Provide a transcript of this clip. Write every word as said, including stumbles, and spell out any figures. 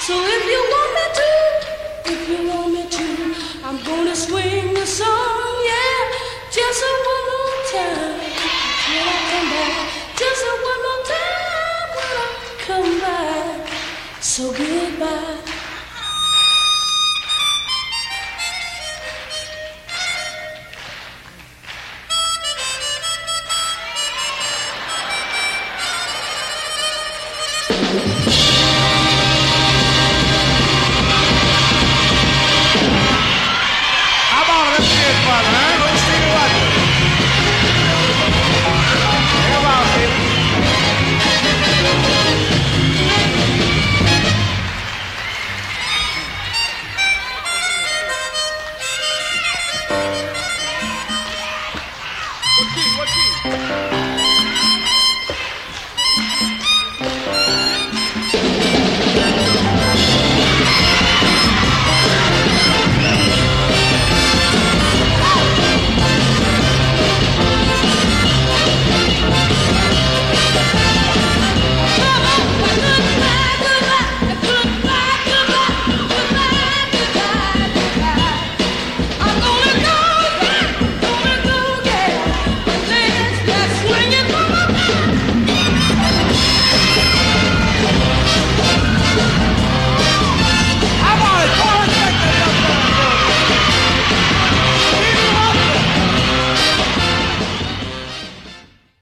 So if you want me to, if you want me to, I'm gonna swing the song, yeah, just a one more time. When I come back, just a one more time when I come back. So goodbye.